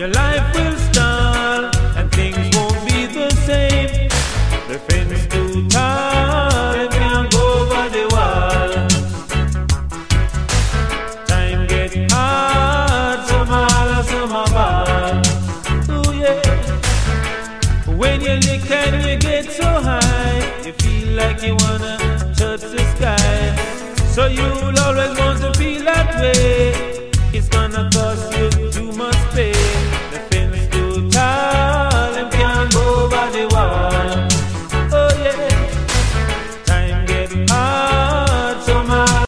your life will stall and things won't be the same. The fence too tall, you can't go over the wall. Time get hard, some holler, some are bad. Oh yeah. When you lick and you get so high, you feel like you wanna touch the sky. So you'll always want to feel that way. It's gonna cost you too much pain.